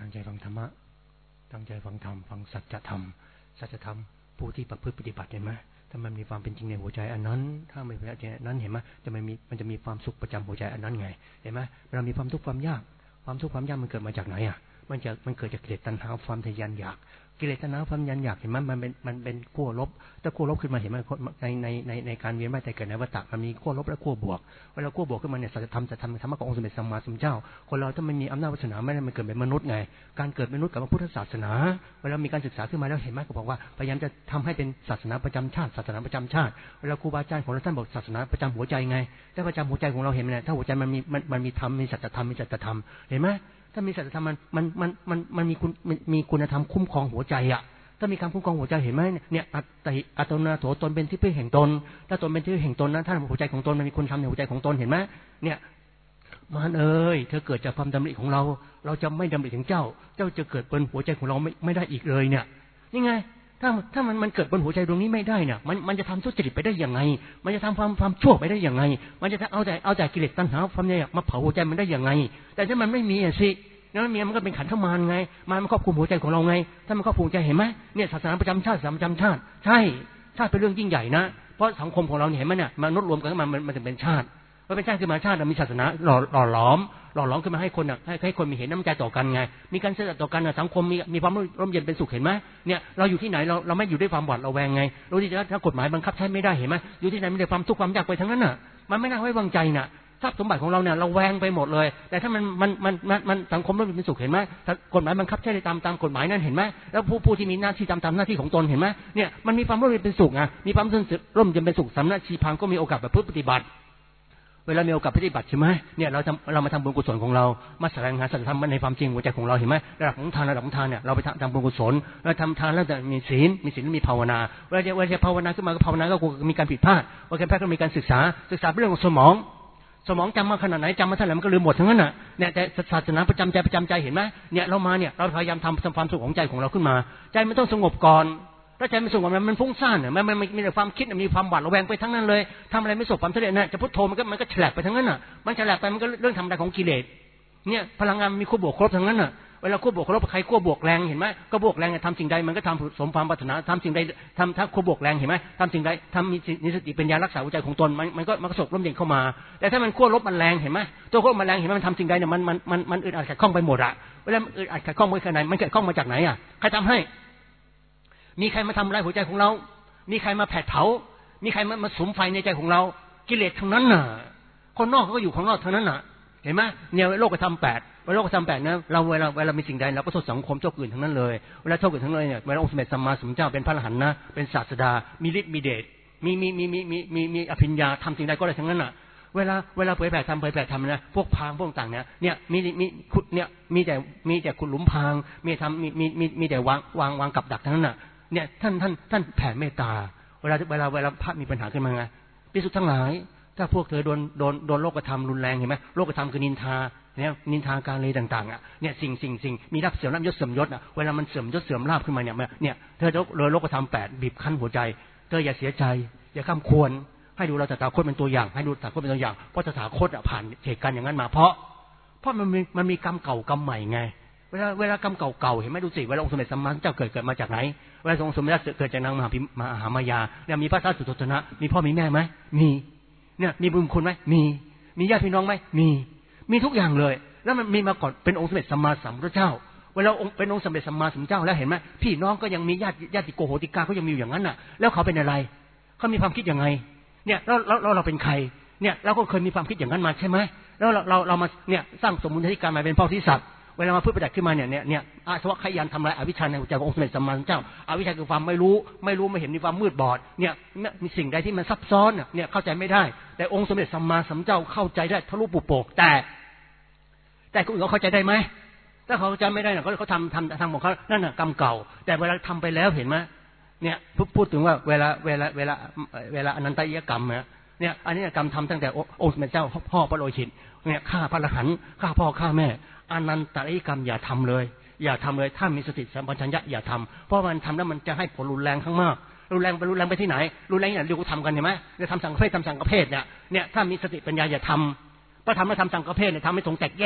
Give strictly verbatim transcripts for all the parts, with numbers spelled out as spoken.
งใจฟังธรรมะตั้งใจฟังธรรมฟังสัจธรรมสัจธรรมผู้ที่ประพฤติปฏิบัติเห็นไหมถ้ามันมีความเป็นจริงในหัวใจอันนั้นถ้าไม่เป็นอย่างนั้นเห็นไหมจะมันมีมันจะมีความสุขประจำหัวใจอันนั้นไงเห็นไหมเรามีความทุกข์ความยากความทุกข์ความยากมันเกิดมาจากไหนอ่ะมันจะมันเกิดจากกิเลสตัณหาความทะยานอยากกิเลสตัณหาความทะยานอยากเห็นไหมมันเป็นมันเป็นขั้วลบถ้าขั้วลบขึ้นมาเห็นไหมในในในในการเวียนว่ายตายเกิดในวัฏฏะมันมีขั้วลบและขั้วบวกเวลาขั้วบวกขึ้นมาเนี่ยสัจธรรมสัจธรรมธรรมะขององค์สมเด็จสัมมาสัมพุทธเจ้าคนเราถ้ามันมีอำนาจวาสนาไม่ได้มันเกิดเป็นมนุษย์ไงการเกิดเป็นมนุษย์กับพระพุทธศาสนาเวลามีการศึกษาขึ้นมาแล้วเห็นไหมก็บอกว่าพยายามจะทำให้เป็นศาสนาประจำชาติศาสนาประจำชาติเวลาครูบาอาจารย์ของเราท่านบอกศาสนาประจำหัวใจไงถ้าประจำหัวใจของเราเห็นไหมถ้าหัวใจมันมีมันมันมีธรรมมีสัจธรรมมีสัจธรรมเห็นไหมถ้ามีสัจธรรมมันมันมันมันมันมีคุณมีคุณธรรมคุ้มครองหัวใจอ่ะถ้ามีการคุ้มครองหัวใจเห็นไหมเนี่ยอัตติอัตโนนาโถตนเป็นที่พึ่งแห่งตนถ้าตนเป็นที่พึ่งแห่งตนนั้นถ้าหัวใจของตนมันมีคุณธรรมในหัวใจของตนเห็นไหมเนี่ยมารเอ้ยเธอเกิดจากความดำริของเราเราจะไม่ดำริถึงเจ้าเจ้าจะเกิดบนหัวใจของเราไม่ไม่ได้อีกเลยเนี่ยนี่ไงถ้าถ้ามันมันเกิดบนหัวใจดวงนี้ไม่ได้เนี่ยมันมันจะทำทุจริตไปได้ยังไงมันจะทำความความชั่วไปได้ยังไงมันจะเอาแต่เอาแต่กิเลสตัณหาความเนี่ยมาเผาหัวใจมันได้ยังไงแต่ถ้ามันไม่มีอ่ะสินั่นเมียมันก็เป็นขันธ์มารไงมารมันครอบคลุมหัวใจของเราไงถ้ามันครอบคลุมใจเห็นไหมเนี่ยศาสนาประจำชาติศาสนาประจำชาติใช่ชาติเป็นเรื่องยิ่งใหญ่นะเพราะสังคมของเราเห็นไหมเนี่ยมนุษย์รวมกันมันมันจะเป็นชาติว่าเป็นชาติคือมาชาติมีศาสนาหล่อหล่อหลอมหล่อหลอมขึ้นมาให้คนอ่ะให้ให้คนมีเห็นน้ำใจต่อกันไงมีการเชื่อต่อกันสังคมมีมีความร่มเย็นเป็นสุขเห็นไหมเนี่ยเราอยู่ที่ไหนเราเราไม่อยู่ด้วยความหวาดระแวงไงเราที่ถ้ากฎหมายบังคับใช้ไม่ได้เห็นไหมอยู่ที่ไหนมีแต่ความทุกข์ความยากไปทั้งนั้นน่ะมันไม่น่าไว้วางใจน่ะทรัพย์สมบัติของเราเนี่ยเราแวงไปหมดเลยแต่ถ้ามันมันมันมันมันสังคมร่มเย็นเป็นสุขเห็นไหมถ้ากฎหมายบังคับใช้ได้ตามตามกฎหมายนั่นเห็นไหมแล้วผู้ผู้ที่มีหน้าที่ตามตามหน้าที่ของตนเห็นไหมเนี่ยมันมีความร่มเย็นเป็นสุขไงมีความร่มเย็นเป็นสุขสำนักชีพามก็มีโอกาสแบบปฏิบัติเวลามีโอกาสปฏิบัติใช่ไหมเนี่ยเราจะเรามาทำบุญกุศลของเรามาแสดงหาสัจธรรมในความจริงหัวใจของเราเห็นไหมระดับของทานระดับของทานเนี่ยเราไปทำบุญกุศลเราทำทานแล้วจะมีศีลมีศีลมีภาวนาเวลาเวลาภาวนาขึ้นมาก็ภาวนาก็มีการผิดพลาดว่าการแพทย์ก็มีการศึกษาศึกษาเรื่องของสมองสมองจำมาขนาดไหนจำมาเท่าไหร่มันก็ลืมหมดทั้งนั้นน่ะเนี่ยแต่ศาสนาประจำใจประจำใจเห็นไหมเนี่ยเรามาเนี่ยเราพยายามทำทำความสุขของใจของเราขึ้นมาใจมันต้องสงบก่อนถ้าใจไม่สงบมันฟุ้งซ่านเนี่ยมันมันมีแต่ความคิดมีความหวาดระแวงไปทั้งนั้นเลยทำอะไรไม่ประสบความสำเร็จนะจะพุทโธมันก็มันก็แฉลบไปทั้งนั้นน่ะมันแฉลบไปมันก็เรื่องธรรมดาของกิเลสเนี่ยพลังงานมีขั้วบวกครบทั้งนั้นน่ะเวลาขั้วบวกครบใครขั้วบวกแรงเห็นไหมก็บวกแรงทำสิ่งใดมันก็ทำสมความปรารถนาทำสิ่งใดทำถ้าขั้วบวกแรงเห็นไหมทำสิ่งใดทำมีสติปัญญารักษาหัวใจของตนมันมันก็มันก็สบร่มเย็นเข้ามาแต่ถ้ามันขั้วลบมันแรงเห็นไหมตัวขั้วมันแรงเห็นไหมมันทำสิ่งใดเนี่ยมันมันมันมันอึดอัดขัดข้องไปหมดอะเวลาอึดอัดขัดข้องไปขนาดไหนมันขัดข้องมาจากไหนอะใครทำให้มีใครมาทำลายหัวใจของเรามีใครมาแผดเผามีใครมามาสุมไฟในใจของเรากิเลสทั้งนั้นน่ะคนนอกเขาก็อยู่ข้างนอกทั้งนั้นน่ะเห็นไหมเนี่ยโลกธรรมแปดโลกธรรมแปดนะเราเวลาเวลามีสิ่งใดเราก็โทษสังคมโทษอื่นทั้งนั้นเลยเวลาโทษอื่นทั้งนั้นเนี่ยเวลาองค์สมเด็จสัมมาสัมพุทธเจ้าเป็นพระอรหันต์นะเป็นศาสดามีฤทธิ์มีเดชมีมีมีมีมีมีมีอภิญญาทำสิ่งใดก็ได้ทั้งนั้นน่ะเวลาเวลาเผยแผ่ทำเผยแผ่ทำนะพวกพางพวกต่างเนี่ยเนี่ยมีมีขุดเนี่ยมีแต่มีแต่ขุดหลุมพางมีทำมีมีมีมีแต่วางวางวางกับดักทั้งนั้นน่ะเนี่ยท่านท่านท่านแผ่เมตตาเวลาเวลาเวลาพระมีปัญหาขึ้นมาไงภิกษุทั้งหลายถ้าพวกเธอโดนโดนโดนโลกธรรมรุนแรงเห็นไหมโลกธรรมคือนินทาเนี่ยนินทาการเลยต่างๆอ่ะเนี่ยสิ่งสิ่งสิ่งมีลาภเสื่อมลาภยศเสื่อมยศอ่ะเวลามันเสื่อมยศเสื่อมลาภขึ้นมาเนี่ยเนี่ยเธอโดนโลกธรรมแปดบีบคั้นหัวใจเธออย่าเสียใจอย่าข้ามควรให้ดูเราตถาคตเป็นตัวอย่างให้ดูตถาคตเป็นตัวอย่างเพราะตถาคตอ่ะผ่านเหตุการณ์อย่างนั้นมาเพราะเพราะมันมีมันมีกรรมเก่ากรรมใหม่ไงเวลาเวลากรรมเก่าๆเห็นไหมดูสิเวลาองค์สมเด็จสัมมาสัมพุทธเจ้าเกิดเกิดมาจากไหนเวลาองค์สมเด็จเกิดจากนางมหาพิมหามายาเนี่ยมีพระสัสสุโธทนะมีพ่อมีแม่ไหมมีเนี่ยมีบุญคุณไหมมีมีญาติพี่น้องไหมมีมีทุกอย่างเลยแล้วมันมีมาก่อนเป็นองค์สมเด็จสัมมาสัมพุทธเจ้าเวลาองค์เป็นองค์สมเด็จสัมมาสัมพุทธเจ้าแล้วเห็นไหมพี่น้องก็ยังมีญาติญาติโกโหติกาเขายังมีอยู่อย่างนั้นน่ะแล้วเขาเป็นอะไรเขามีความคิดยังไงเนี่ยแล้วเราเราเป็นใครเนี่ยเราก็เคยมีความคิดอย่างนั้นมาใช่ไหมแล้วเราเราเรามาเนี่ยสร้างสมมุติให้การมาเป็นพ่อที่สัตว์เวลามาพูดประดับขึ้นมาเนี่ยเนี่ยเนี่ยอาสวะขยันทำลายอวิชชาในหัวใจขององค์สมเด็จสัมมาสัมพุทธเจ้าอวิชชาคือความไม่รู้ไม่รู้ไม่เห็นมีความมืดบอดเนี่ยมีสิ่งใดที่มันซับซ้อนเนี่ยเข้าใจไม่ได้แต่องค์สมเด็จสัมมาสัมพุทธเจ้าเข้าใจได้ทะลุปุโปกแต่แต่คนอื่นเขาเข้าใจได้ไหมถ้าเขาจำไม่ได้เนี่ยเขาเขาทำทำทำของเขานั่นน่ะกรรมเก่าแต่เวลาทำไปแล้วเห็นไหมเนี่ยพูดถึงว่าเวลาเวลาเวลาเวลาอนันตริยกรรมเนี่ยเนี่ยอันนี้กรรมทำตั้งแต่องค์สมเด็จเจ้าพ่อพระโลหิตเนี่ยฆ่าพระอรหันต์ฆ่าพ่อฆ่าแม่อนันตริยกรรมอย่าทำเลยอย่าทำเลยถ้ามีสติสัมปชัญญะอย่าทำเพราะมันทำแล้วมันจะให้ผลรุนแรงข้างมากรุนแรงไปรุนแรงไปที่ไหนรุนแรงอย่างเดียวกูทำกันเห็นไหมจะทำสังฆเพศทำสังฆเพศเนี่ยเนี่ยถ้ามีสติปัญญาอย่าทำพระธรรมและทำสังฆเพศเนี่ยทำให้สงฆ์แตกแยก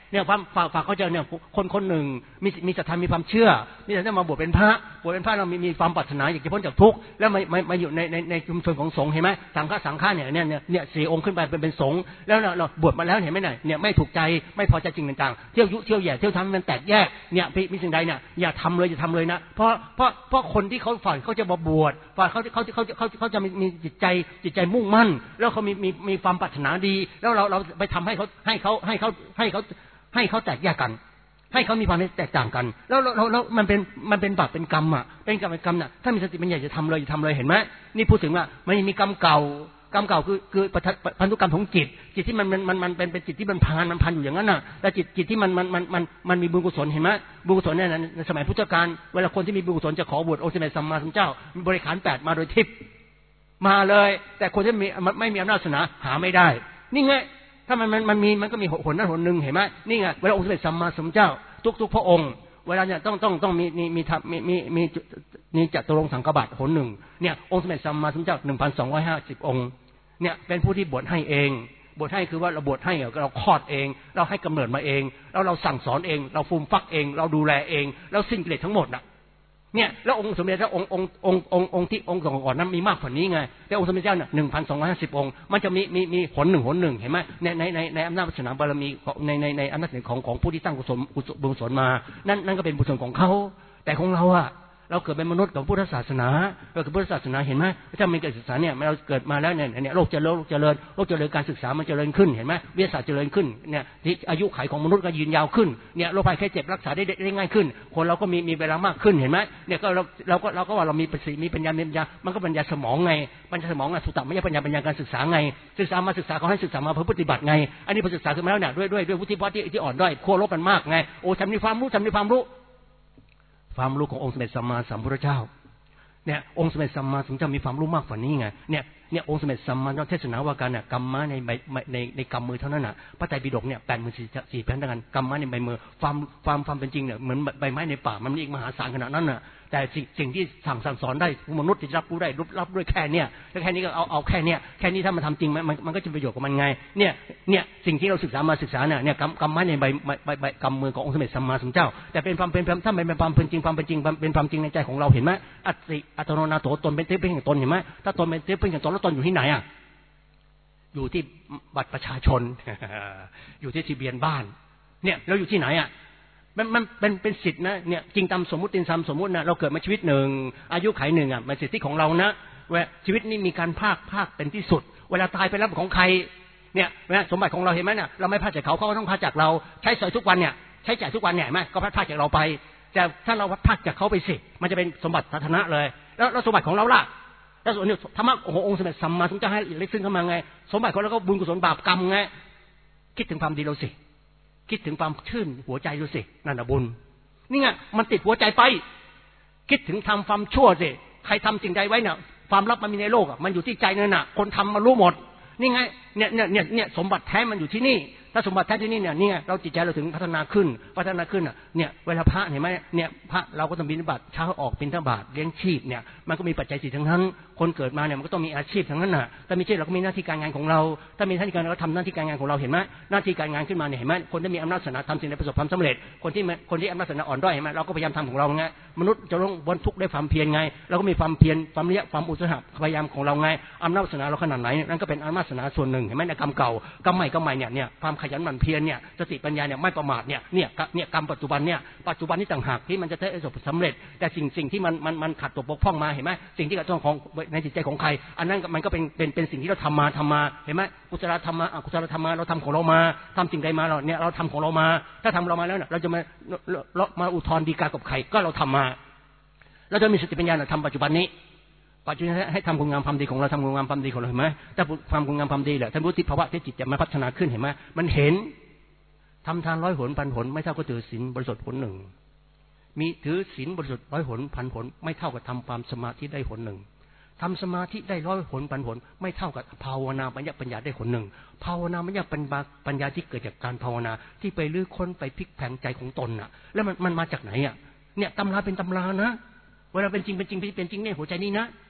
เนี่ยฝากฝากฝากเขาเจอเนี่ยคนคนหนึ่งมีมีศรัทธามีความเชื่อมีศรัทธามาบวชเป็นพระบวชเป็นพระเรามีมีความปรารถนาอยากจะพ้นจากทุกข์แล้วมามามาอยู่ในในในชุมชนของสงฆ์เห็นไหมสังฆสังฆะเนี่ยเนี่ยเนี่ยสี่องค์ขึ้นไปเป็นเป็นสงฆ์แล้วเราเราบวชมาแล้วเห็นไหมเนี่ยเนี่ยไม่ถูกใจไม่พอใจจริงต่างๆเที่ยวยุเที่ยวแย่เที่ยวทำให้มันแตกแยกเนี่ยมีสิ่งใดเนี่ยอย่าทำเลยอย่าทำเลยนะเพราะเพราะเพราะคนที่เขาฝ่ายเขาจะมาบวชฝ่ายเขาเขาเขาเขาเขาจะมีมีจิตใจจิตใจมุ่งมั่นแล้วเขามีมีมีความปรารถนาดีแล้วเราเราไปทำให้เขาให้เขาให้เขาให้เขาให้เขาแตกแยกกันให้เขามีความแตกต่างกันแล้วเราเรามันเป็นมันเป็นบาปเป็นกรรมอ่ะเป็นกรรมเป็นกรรมน่ะถ้ามีสติปัญญาจะทำเลยจะทำเลยเห็นไหมนี่พูดถึงว่ามันมีกรรมเก่ากรรมเก่าคือคือพันธุกรรมของจิตจิตที่มันมันมันมันเป็นเป็นจิตที่มันพันมันพันอยู่อย่างนั้นน่ะแต่จิตจิตที่มันมันมันมันมันมีบุญกุศลเห็นไหมบุญกุศลเนี่ยในสมัยพุทธกาลเวลาคนที่มีบุญกุศลจะขอบวชองค์สมเด็จสัมมาสัมพุทธเจ้ามีบริขารแปดมาโดยทิพย์มาเลยแต่คนที่มีไม่มีอำนาจศาสนาหาไม่ได้นี่ไงถ้ามันมันมันมีมันก็มีหนนั้นหนหนึ่งเห็นไหมนี่ไงเวลาองค์สมเด็จสัมมาสัมพุทธเจ้าทุกทุกพระองค์เวลาเนี่ยต้องต้องต้องมีมีมีมีมีมีมีจัตุรงค์สังฆบาตหนหนึ่งเนี่ยองค์สมเด็จสัมมาสัมพุทธเจ้าหนึ่งพันสองร้อยห้าสิบองค์เนี่ยเป็นผู้ที่บวชให้เองบวชให้คือว่าเราบวชให้เราคลอดเองเราให้กำเนิดมาเองแล้วเราสั่งสอนเองเราฟูมฟักเองเราดูแลเองแล้วสิ้นกิเลสทั้งหมดน่ะเนี่ยแล้วองค์สมเด็จพระองค์องค์องค์องค์องค์ที่องค์ก่อนนั้นมีมากกว่านี้ไงแต่องค์สมเด็จเจ้าเนี่ยหนึ่งพันสองร้อยห้าสิบองค์มันจะมีมีมีหนหนึ่งหนหนึ่งเห็นไหมในในในในอำนาจวาสนาบารมีในในในอำนาจของของผู้ที่ตั้งกุศลบุญกุศลมานั่นนั่นก็เป็นบุญกุศลของเขาแต่ของเราอะเราเกิดเป็นมนุษย์ของพุทธศาสนาเราเกิดพุทธศาสนาเห็นไหมถ้ามีการศึกษาเนี่ยเราเกิดมาแล้วเนี่ยเนี่ยโลกเจริญโลกเจริญโลกเจริญการศึกษามันเจริญขึ้นเห็นไหมวิทยาศาสตร์เจริญขึ้นเนี่ยอายุขัยของมนุษย์ก็ยืนยาวขึ้นเนี่ยโรคภัยแค่เจ็บรักษาได้ได้ง่ายขึ้นคนเราก็มีมีเวลามากขึ้นเห็นไหมเนี่ยก็เราเราก็เราก็ว่าเรามีประสิทธิมีปัญญามีปัญญามันก็ปัญญาสมองไงปัญญาสมองอะสุตตะไม่ใช่ปัญญาปัญญาการศึกษาไงศึกษามาศึกษาเขาให้ศึกษามาเพื่อปฏิบัติไงอันนี้พอศึกษาขึ้นมาแล้วเนี่ยด้วยด้วยด้วยวุฒิภาวะที่ที่อ่อนด้อยขั้วลบมันมากไงโอ้ฉันมีความรู้ฉันมีความรู้ความรู้ขององค์สมเด็จสัมมาสัมพุทธเจ้าเนี่ยองค์สมเด็จสัมมาสัมพุทธเจ้ามีความรู้มากกว่านี้ไงเนี่ยเนี่ยองค์สมเด็จสัมมาสัมพุทธเทศนาว่ากันเนี่ยกรรมะในในในกำมือเท่านั้นน่ะพระไตรปิฎกเนี่ยแปดหมื่นสี่พันกันกรรมะในใบมือความความความเป็นจริงเนี่ยเหมือนใบไม้ในป่ามันมีอีกมหาศาลขนาดนั้นน่ะแต่สิ่งสิ่งที่สั่งสั่งสอนได้มนุษย์จะรับรู้ได้รับด้วยแค่เนี่ยแล้วแค่นี้ก็เอาเอาแค่เนี่ยแค่นี้ถ้ามันทำจริงมันมันก็จะประโยชน์กับมันไงเนี่ยเนี่ยสิ่งที่เราศึกษามาศึกษาเนี่ยเนี่ยกรรมกรรมะในใบใบใบกำมือขององค์สมเด็จสัมมาสัมพุทธเจ้าแต่เป็นความเป็นถ้าเป็นความเป็นจริงความเป็นจริงเป็นความจริงในใจของเราเห็นไหมอัตติอัตโนนาโถตนเป็นเทพเป็นแห่งตนเห็นไหมถ้าตนเป็นเทพเป็นแห่งตนแล้วตนอยู่ที่ไหนอ่ะอยู่ที่บัตรประชาชน อยู่ที่ทะเบียนบ้านเนี่ยเราอยู่ที่ไหนอ่ะมันมันเป็นเป็นสิทธินะเนี่ยจริงตามสมมุติตามสมมุตินะเราเกิดมาชีวิตหนึ่งอายุขัยหนึ่งอ่ะมันสิทธิของเรานะว่าชีวิตนี้มีการภาคภาคเป็นที่สุดเวลาตายไปแล้วของใครเนี่ยสมบัติของเราเห็นไหมเนี่ยเราไม่พลาดจากเขาเขาก็ต้องพลาดจากเราใช้สอยทุกวันเนี่ยใช้จ่ายทุกวันเนี่ยไหมก็พลาดจากเราไปแต่ถ้าเราพลาดจากเขาไปสิมันจะเป็นสมบัติสาธารณะเลยแล้วสมบัติของเราล่ะแล้วส่วนนี้ธรรมะขององค์สมเด็จสัมมาสัมพุทธเจ้าให้เล็กซึ่งเข้ามาไงสมบัติของเราก็บุญกุศลบาปกรรมไงคิดถึงความดีเราสิคิดถึงความชื่นหัวใจดูสินั่นน่ะบุญนี่ไงมันติดหัวใจไปคิดถึงทำความชั่วสิใครทำสิ่งใดไว้เนี่ยความลับมันมีในโลกอ่ะมันอยู่ที่ใจนั่นน่ะคนทำมารู้หมดนี่ไงเนี่ยเนี่ยเนี่ยเนี่ยสมบัติแท้มันอยู่ที่นี่ถ้าสมบัติแท้ที่นี่เนี่ยนี่ไงเราจิตใจเราถึงพัฒนาขึ้นพัฒนาขึ้นอ่ะเนี่ยเวลาพระเห็นไหมเนี่ยพระเราก็ต้องบิณฑบาตเช้าออกบิณฑบาตเลี้ยงชีพเนี่ยมันก็มีปัจจัยสี่ทั้งนั้นคนเกิดมาเนี่ยมันก็ต้องมีอาชีพทั้งนั้นน่ะถ้ามีอาชีพเราก็มีหน้าที่การงานของเราถ้ามีหน้าที่การงานเราทำหน้าที่การงานของเราเห็นไหมหน้าที่การงานขึ้นมาเนี่ยเห็นไหมคนที่มีอำนาจศาสนาทำสิ่งใดประสบความสำเร็จคนที่คนที่อำนาจศาสนาอ่อนด้อยเห็นไหมเราก็พยายามทำของเราไงมนุษย์จะลงบนทุกข์ด้วยความเพียรไงเราก็มีความเพียรความเลี้ยความอุตสาหะพยายามของเราไงอำนาจศาสนาเราขนาดไหนนั่นก็เป็นอำนาจศาสนาส่วนหนึ่งเห็นไหมในกรรมเก่ากรรมใหม่กรรมใหม่เนี่ยเนี่ยความขยันหมั่นเพียรเนี่ยสติปัญญาเนี่ยไม่ประมาทเนี่ยเนี่ยเนี่ยกรรมปัจจุบันเนี่ยปัจจุบันนี้ต่างหากที่มันจะได้ประสบสำเร็จแต่สิ่งสิ่งที่มันมันมันขัดตกบกพร่องมาเห็นไหมสิ่งที่กระทบของในจิตใจของใครอันนั้นมันก็เป็นเป็นเป็นสิ่งที่เราทำมาทำมาเห็นไหมกุศลธรรมะอกุศลธรรมะเราทำของเรามาทำสิ่งใดมาเราเนี่ยเราทำของเรามาถ้าทำเรามาแล้วเนี่ยเราจะมาเรามาอุทธรณ์ฎีกากับใครก็เราทำมาเราจะมีสติปัญญาทำปัจจุบันนี้ปัจจุบันให้ทำคุณงามความดีของเราทำคุณงามความดีของเราเห็นไหมถ้าความคุณงามความดีแหละท่านรู้ที่ภาวะที่จิตจะมาพัฒนาขึ้นเห็นไหมมันเห็นทำทานร้อยหนพันหนไม่เท่ากับถือศีลบริสุทธิ์หนหนึ่งมีถือศีลบริสุทธิ์ร้อยหนพันหนไม่เท่ากับทำความสมาธิได้หนหนึ่งทำสมาธิได้ร้อยหนพันหนไม่เท่ากับภาวนาปัญญาปัญญาได้หนหนึ่งภาวนาปัญญาปัญญาที่เกิดจากการภาวนาที่ไปลื้อค้นไปพลิกแผลงใจของตนน่ะแล้วมันมันมาจากไหนอ่ะเนี่ยตำราเป็นตำรานะเวลาเป็นจริงเป็นจริงเป็นจริงในหัวใจนี้นะ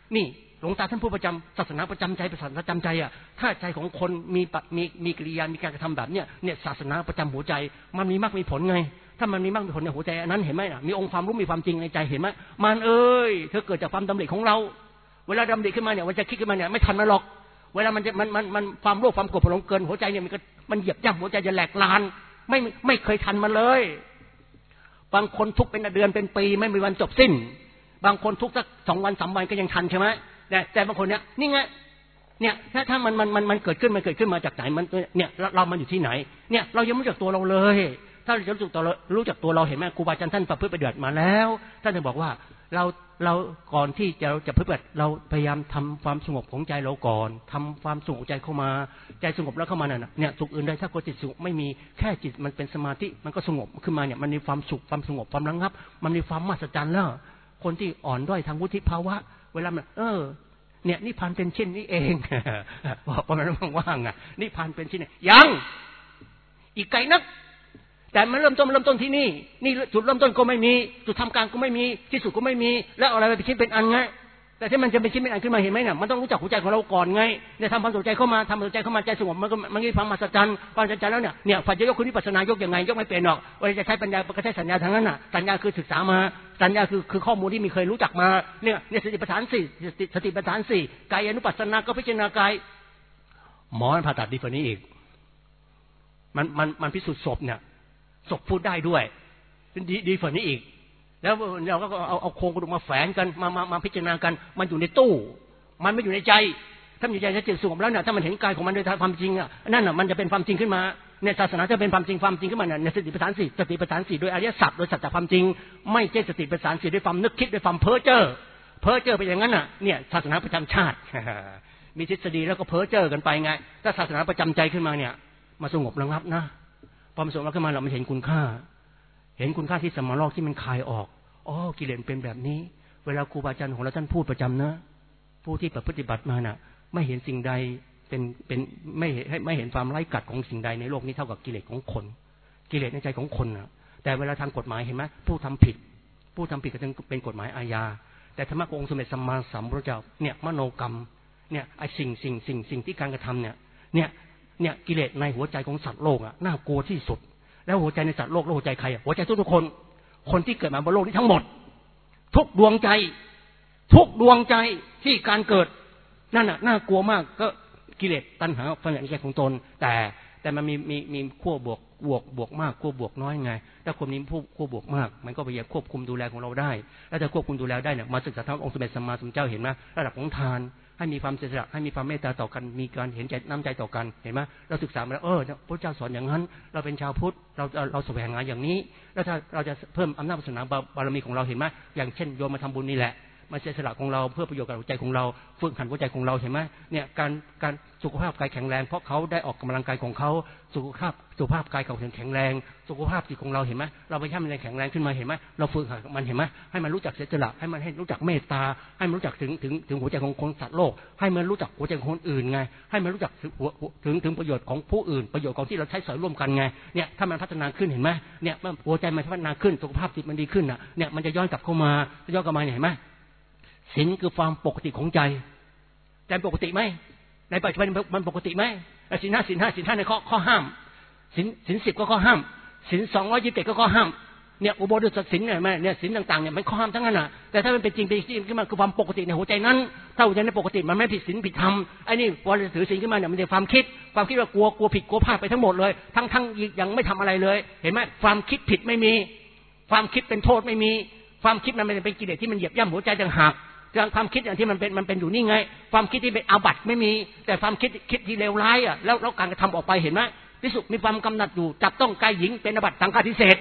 นี่หลวงตาท่านพูดประจำศาสนาประจำใจศาสนาประจำใจอ่ะถ้าใจของคนมีมีมีกิริยามีการกระทำแบบเนี้ยเนี่ยศาสนาประจำหัวใจมันมีมากมีผลไงถ้ามันมีมากมีผลในหัวใจอันนั้นเห็นไหมน่ะมีองค์ความรู้มีความจริงในใจเห็นไหมมันเอ้ยเธอเกิดจากความดำริของเราเวลาดำริขึ้นมาเนี่ยมันจะคิดขึ้นมาเนี่ยไม่ทันมันหรอกเวลามันจะมันมันมันความโลภความโกรธผลเกินหัวใจเนี่ยมันก็มันเหยียบย่ำหัวใจจะแหลกลานไม่ไม่เคยทันมันเลยบางคนทุกเป็นเดือนเป็นปีไม่มีวันจบสิ้นบางคนทุกสักสองวันสามวันก็ยังทันใช่ไหมแต่แต่บางคนเนี่ยนี่ไงเนี่ยถ้าถ้ามันมันมันมันเกิดขึ้นมันเกิดขึ้นมาจากไหนมันเนี่ยเรามันอยู่ที่ไหนเนี่ยเรายังไม่รู้จักตัวเราเลยถ้าเราจะรู้จักตัวเรารู้จักตัวเราเห็นไหมครูบาอาจารย์ท่านประพฤติปฏิบัติมาแล้วท่านจะบอกว่าเราเราก่อนที่จะจะปฏิบัติเราพยายามทำความสงบของใจเราก่อนทำความสงบใจเข้ามาใจสงบแล้วเข้ามาน่ะเนี่ยสุขอื่นใดถ้าคนจิตสงบไม่มีแค่จิตมันเป็นสมาธิมันก็สงบขึ้นมาเนี่ยมันมีความสุขความสงบความระงับมันมีความมหัศจรรย์แล้วคนที่อ่อนด้อยทางวุฒิภาวะเวลามันเออเนี่ยนิพพานเป็นเช่นนี้เองบอกว่ามันว่างๆอ่ะนิพพานเป็นเช่นนี้ยังอีกไกลนักแต่มันเริ่มต้นเริ่มต้นที่นี่นี่จุดเริ่มต้นก็ไม่มีจุดทำกลางก็ไม่มีที่สุดก็ไม่มีแล้วอะไรไปคิดเป็นอันไงแต่ที่มันจะเป็นชิ้นเป็นอันขึ้นมาเห็นไหมเนี่ยมันต้องรู้จักหัวใจของเราก่อนไงเนี่ยทำความสนใจเข้ามาทำความสนใจเข้ามาใจสงบมันก็มันมีความมหัศจรรย์ความมหัศจรรย์แล้วเนี่ยเนี่ยฝันจะยกคุณวิปัสสนายกยังไงยกไม่เป็นหรอกเวลาจะใช้ปัญญาก็ใช้สัญญาทางนั้นน่ะสัญญาคือศึกษามาสัญญาคือคือข้อมูลที่มีเคยรู้จักมาเนี่ยเนี่ยสติปัฏฐานสี่สติปัฏฐานสี่กายอนุปัสสนาก็พิจารณากายหมอผ่าตัดดีกว่านี้อีกมันมันมันพิสูจน์ศพเนี่ยศพพูดได้ด้วยดีดีกว่านี้อีกแล้วเราก็เอาเอาโครงกระดูกมาแฝงกันมามามาพิจารณากันมันอยู่ในตู้มันไม่อยู่ในใจถ้าอยู่ในใจจะจิตสงบแล้วเนี่ยถ้ามันเห็นกายของมันโดยความจริงอ่ะนั่นน่ะมันจะเป็นความจริงขึ้นมาในศาสนาจะเป็นความจริงความจริงขึ้นมาเนี่ยสติปัฏฐานสี่สติปัฏฐานสี่โดยอริยสัจโดยสัจความจริงไม่ใช่สติปัฏฐานสี่ด้วยความนึกคิดด้วยความเพ้อเจ้อเพ้อเจ้อไปอย่างนั้นน่ะเนี่ยศาสนาประจำชาติมีทฤษฎีแล้วก็เพ้อเจ้อกันไปไงถ้าศาสนาประจำใจขึ้นมาเนี่ยมาสงบระงับนะพอมันสงบขึ้นมาเราไม่เห็นคุณค่าเห็นคุณค่าที่สมรรถที่มันคลายออกอ๋อกิเลสเป็นแบบนี้เวลาครูบาอาจารย์ของเราท่านพูดประจำนะผู้ที่ปฏิบัติมาน่ะไม่เห็นสิ่งใดเป็นเป็นไม่เห็นไม่เห็นความไร้กัดของสิ่งใดในโลกนี้เท่ากับกิเลสของคนกิเลสในใจของคนน่ะแต่เวลาทางกฎหมายเห็นไหมผู้ทำผิดผู้ทำผิดก็ต้องเป็นกฎหมายอาญาแต่ธรรมะขององค์สมเด็จสัมมาสัมพุทธเจ้าเนี่ยมโนกรรมเนี่ยไอ้สิ่งสิ่งสิ่งสิ่งที่การกระทำเนี่ยเนี่ยเนี่ยกิเลสในหัวใจของสัตว์โลกอ่ะน่ากลัวที่สุดแล้วหัวใจในสัตว์โลกแล้วหัวใจใครอ่ะหัวใจทุกๆคนคนที่เกิดมาบนโลกนี้ทั้งหมดทุกดวงใจทุกดวงใจที่การเกิดนั่นน่ะน่ากลัวมากก็กิเลสตัณหาความอยากในใจของตนแต่แต่มันมีมีมีขั้วบวกบวกบวกมากขั้วบวกน้อยไงถ้าคนนี้ผู้ขั้วบวกมากมันก็พยายามควบคุมดูแลของเราได้แล้วถ้าควบคุมดูแลได้เนี่ยมาศึกษาธรรมองค์สมเด็จสัมมาสัมพุทธเจ้าเห็นไหมระดับของทานให้มีความเสียสละให้มีความเมตตาต่อกันมีการเห็นใจน้ำใจต่อกันเห็นไหมเราศึกษามาแล้วเออพระเจ้าสอนอย่างนั้นเราเป็นชาวพุทธเราเราแสวงหาอย่างนี้แล้วถ้าเราจะเพิ่มอำนาจศาสนาบารมีของเราเห็นไหมอย่างเช่นโยมมาทำบุญนี่แหละมาเสียสละของเราเพื่อประโยชน์กับหัวใจของเราฝึกหัดหัวใจของเราเห็นไหมเนี่ยการการสุขภาพกายแข็งแรงเพราะเขาได้ออกกำลังกายของเขาสุขภาพสุขภาพกายเขาแข็งแรงสุขภาพจิตของเราเห็นไหมเราไปให้มันแข็งแรงขึ้นมาเห็นไหมเราฝึกหัดมันเห็นไหมให้มันรู้จักเสียสละให้มันให้รู้จักเมตตาให้มันรู้จักถึงถึงถึงหัวใจของคนสัตว์โลกให้มันรู้จักหัวใจของคนอื่นไงให้มันรู้จักถึงถึงประโยชน์ของผู้อื่นประโยชน์ของที่เราใช้สอยร่วมกันไงเนี่ยถ้ามันพัฒนาขึ้นเห็นไหมเนี่ยหัวใจมันพัฒนาขึ้นสุขภาพจิตมันดีขึ้นอ่ะเนี่ยมันจะย้อนกลับเข้ามาจะย้อนกลับมาเห็นไหมศีลคือความปกติของใจใจปกติไหมในปัจจุบันมันปกติไหมศีลห้าศีลห้าศีลห้าในข้อข้อห้ามศีลศีลสิบก็ข้อห้ามศีลสองร้อยยี่สิบเจ็ดก็ข้อห้ามเนี่ยอุโบสถศีลเนี่ยแม่เนี่ยศีลต่างๆเนี่ยมันข้อห้ามทั้งนั้นน่ะแต่ถ้ามันเป็นจริงเป็นจริงขึ้นมาคือความปกติในหัวใจนั้นถ้าหัวใจในปกติมันไม่ผิดศีลผิดธรรมไอ้นี่พอถือศีลขึ้นมาเนี่ยมันจะความคิดความคิดว่ากลัวกลัวผิดกลัวพลาดไปทั้งหมดเลยทั้งทั้งยังไม่ทำอะไรเลยเห็นไหมความคิดผิดไม่มีความคิดเป็นโทษไม่มีความคิดมันเป็นกิเลสที่มันเหยียบย่ำหัวใจต่างหากความคิดอย่างที่มันเป็นมันเป็นอยู่นี่ไงความคิดที่เป็นอาบัติไม่มีแต่ความคิดคิดที่เลวร้ายอ่ะแล้วแล้วการกระทำออกไปเห็นไหมที่สุดมีความกำหนัดอยู่จับต้องกายหญิงเป็นอาบัติสังฆาทิเศษ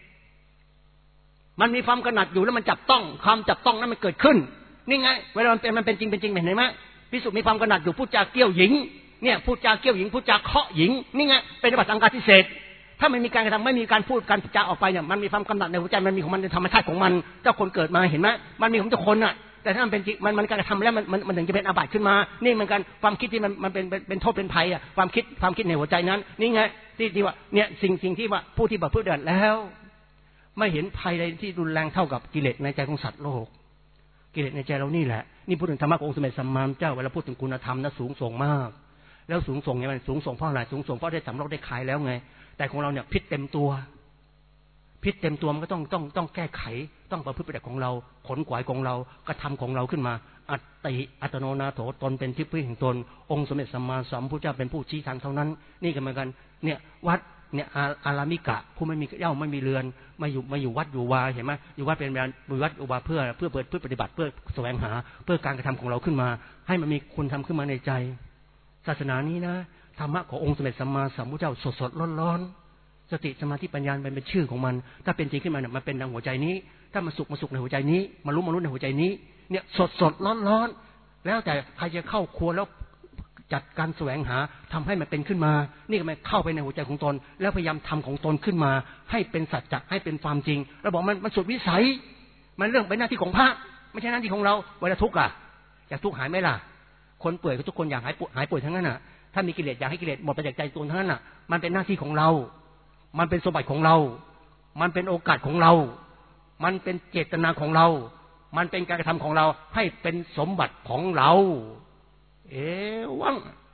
มันมีความกำหนัดอยู่แล้วมันจับต้องความจับต้องนั้นมันเกิดขึ้นนี่ไงเวลามันเป็นมันเป็นจริงเป็นจริงเห็นไหมที่สุดมีความกำหนัดอยู่พูดจาเกี้ยวหญิงเนี่ยพูดจาเกี้ยวหญิงพูดจาเคาะหญิงนี่ไงเป็นอาบัติสังฆาทิเศษถ้าไม่มีการกระทำไม่มีการพูดการจาออกไปเนี่ยมันมีความกำหนัดในหัวใจมันมีของมันในธรรมชาติของมันเจ้าคนเกิดมาเห็นไหมมันมีของเจ้าคนอ่ะแต่ถ้ามันเป็นจริงมันมันการกระทำแล้วมันมันมันถึงจะเป็นอาบัติขึ้นมานี่เหมือนกันความคิดที่มันมันเป็นเป็นโทษเป็นภัยอ่ะความคิดความคิดในหัวใจนั้นนี่ไงที่ที่ว่าเนี่ยสิ่งสิ่งที่ว่าผู้ที่ประพฤติเดือดแล้วไม่เห็นภัยใดที่รุนแรงเท่ากับกิเลสในใจของสัตว์โลกกิเลสในใจเรานี่แหละนี่พูดถึงธรรมะขององค์สมเด็จสัมมาสัมพุทธเจ้าเวลาพูดถึงคุณธรรมนะสูงส่งมากแล้วสูงส่งไงมันสูงส่งเพราะอะไรสูงส่งเพราะได้สำรอกได้ขายแล้วไงแต่ของเราเนี่ยพิษเต็มตัวพิษเต็มตัวมันก็ต้องต้องต้องแก้ไขต้องประพฤติปฏิบัติของเราขนขวายของเรากระทำของเราขึ้นมาอัตติอัตโนนาโถตนเป็นที่พึ่งแห่งตนองค์สมเด็จสัมมาสัมพุทธเจ้าเป็นผู้ชี้ทางเท่านั้นนี่ก็เหมือนกันเนี่ยวัดเนี่ยอารามิกะผู้ไม่มีเย่าไม่มีเรือนมาอยู่มาอยู่วัดอยู่วาเห็นไหมอยู่วัดเป็นอยู่วัดอยู่วาเพื่อเพื่อเปิดเพื่อปฏิบัติเพื่อแสวงหาเพื่อการกระทำของเราขึ้นมาให้มันมีคุณทำขึ้นมาในใจศาสนานี้นะธรรมะขององค์สมเด็จสัมมาสัมพุทธเจ้าสดสดร้อนร้อนสติสมาธิปัญญาเป็นชื่อของมันถ้าเป็นจริงขึ้นมาเนี่ยมันเป็นดังหัวใจนี้ถ้ามันสุขมาสุขในหัวใจนี้มารู้มารู้ในหัวใจนี้เนี่ยสดสดร้อนร้อนแล้วแต่ใครจะเข้าครัวแล้วจัดการแสวงหาทำให้มันเป็นขึ้นมานี่ก็มันเข้าไปในหัวใจของตนแล้วพยายามทำของตนขึ้นมาให้เป็นสัจจะให้เป็นความจริงแล้วบอกมันมันสุดวิสัยมันเรื่องเป็นหน้าที่ของพระไม่ใช่หน้าที่ของเราเวลาทุกข์อ่ะอยากทุกข์หายไหมล่ะคนป่วยทุกคนอยากหายป่วยหายป่วยทั้งนั้นน่ะถ้ามีกิเลสอยากให้กิเลสหมดไปจากใจตัวทั้งนั้นน่ะมันเป็นหน้าที่ของเรามันเป็นสมบัติของเรามันเป็นโอกาสของเรามันเป็นเจตนาของเรามันเป็นการกระทำของเราให้เป็นสมบัติของเราเอวัง